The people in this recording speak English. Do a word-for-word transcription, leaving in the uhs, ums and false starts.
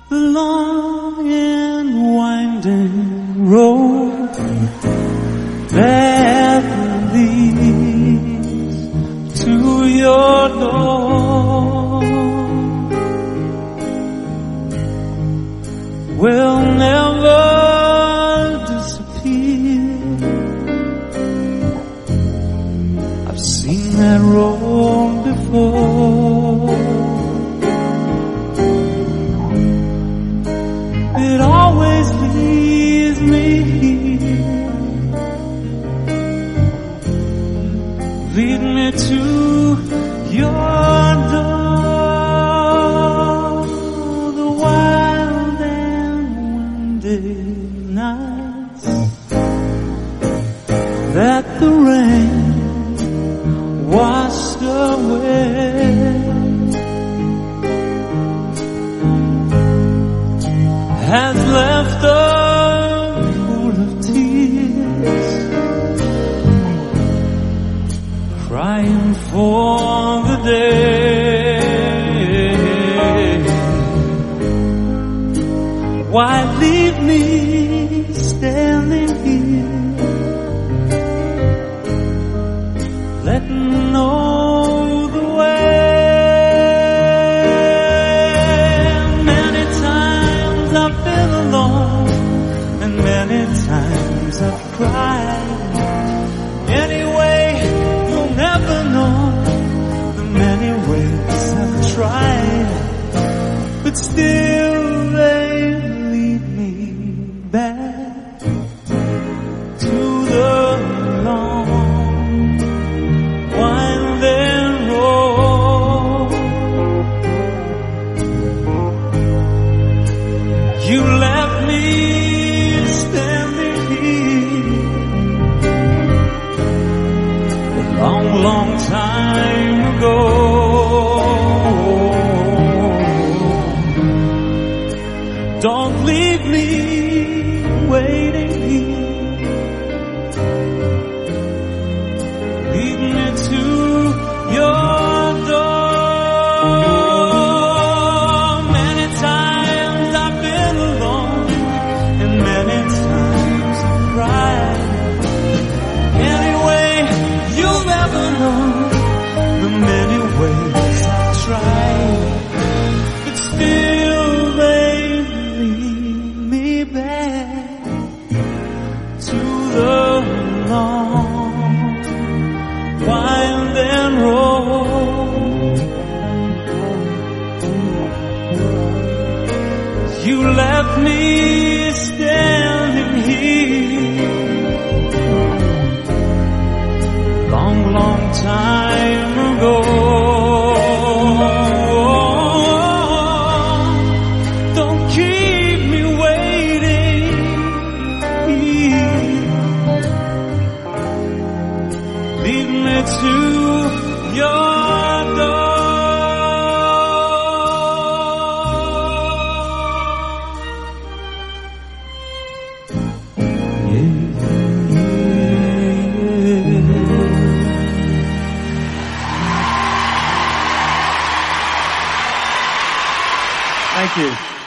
the long and winding road that leads to your door will never disappear. I've seen that road before. It always leads me here, lead me to your door. The wild and windy nights that the rain washed away has left a pool of tears, crying for the day. Why leave me standing here, letting know the way? Many times I've been alone, and many times I've cried. Anyway, you'll never know the many ways I've tried, but still they lead me back to the long winding road. You left me standing here a long, long time ago. Don't leave me waiting here, lead me to your door. Many times I've been alone, and many times I've cried. Anyway, you'll never know the many ways I've tried, but still they lead me back to the long winding road. You left me standing here long, long time ago. Don't keep me waiting here, lead me to your door. Thank you.